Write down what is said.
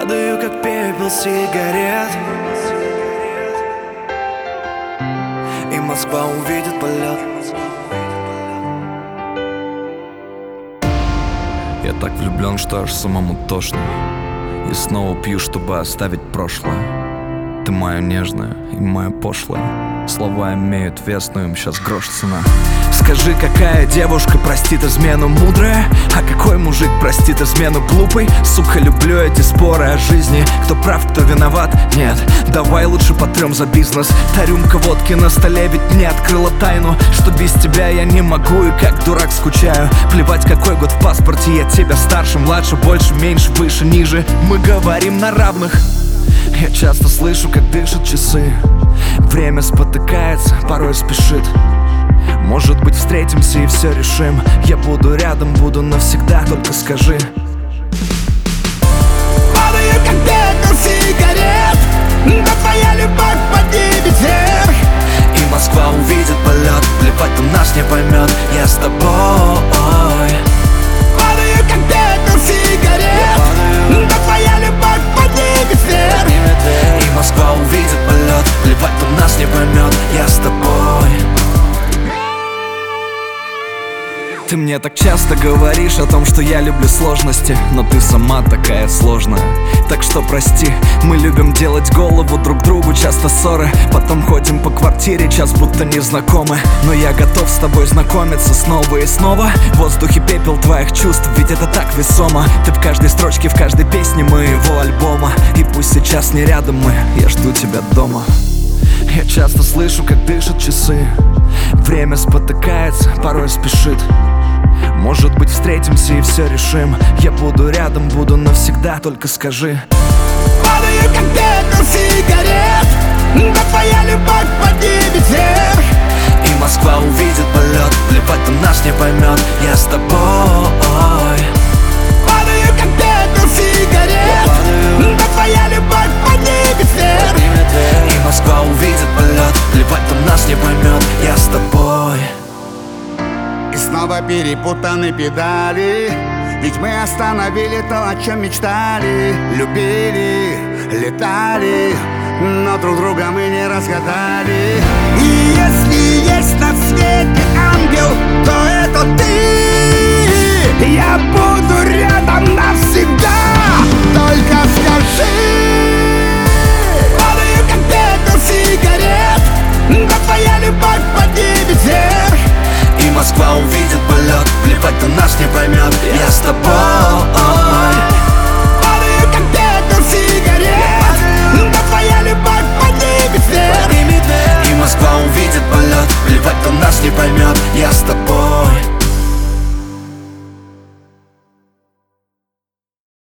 Падаю, как пепел сигарет, и Москва увидит полет. Я так влюблен, что аж самому тошно. И снова пью, чтобы оставить прошлое. Ты моя нежная и моя пошлая. Слова имеют вес, но им сейчас грош цена. Скажи, какая девушка простит измену мудрая, а какой мужик простит измену глупый? Сука, люблю эти споры о жизни. Кто прав, кто виноват? Нет, давай лучше потрем за бизнес. Та рюмка водки на столе ведь мне открыла тайну, что без тебя я не могу и как дурак скучаю. Плевать, какой год в паспорте, я тебя старше, младше, больше, меньше, выше, ниже. Мы говорим на равных. Я часто слышу, как дышат часы. Время спотыкается, порой спешит. Может быть, встретимся и все решим. Я буду рядом, буду навсегда, только скажи. Падаю, как пепел сигарет, да твоя любовь поднимет вверх. И Москва увидит полет, плевать, он нас не поймет. Я с тобой. Падаю, как пепел сигарет, да твоя любовь поднимет вверх. И Москва увидит полет, плевать, он нас не поймет. Я с тобой. Ты мне так часто говоришь о том, что я люблю сложности, но ты сама такая сложная. Так что прости, мы любим делать голову друг другу, часто ссоры. Потом ходим по квартире, час будто незнакомы. Но я готов с тобой знакомиться снова и снова. В воздухе пепел твоих чувств, ведь это так весомо. Ты в каждой строчке, в каждой песне моего альбома. И пусть сейчас не рядом мы, я жду тебя дома. Я часто слышу, как дышат часы. Время спотыкается, порой спешит. Может быть, встретимся и все решим. Я буду рядом, буду навсегда, только скажи. Падаю, как пепел сигарет, да твоя любовь поднимет вверх. И Москва увидит полет, плевать, он нас не поймет. Я с тобой. Падаю, как пепел сигарет, да твоя любовь поднимет вверх. И Москва увидит полет, плевать, он нас не поймет. Я с тобой. И снова перепутаны педали, ведь мы остановили то, о чем мечтали. Любили, летали, но друг друга мы не разгадали. И если есть на свете ангел, то это ты. Я буду рядом навсегда, только скажи. Падаю, как пепел сигарет, да твоя любовь поднимет вверх. И Москва увидит полет, плевать, он нас не поймет. Я с тобой. Падаю, как пепел сигарет, да твоя любовь поднимет вверх. И Москва увидит полет, плевать, он нас не поймет. Я с тобой.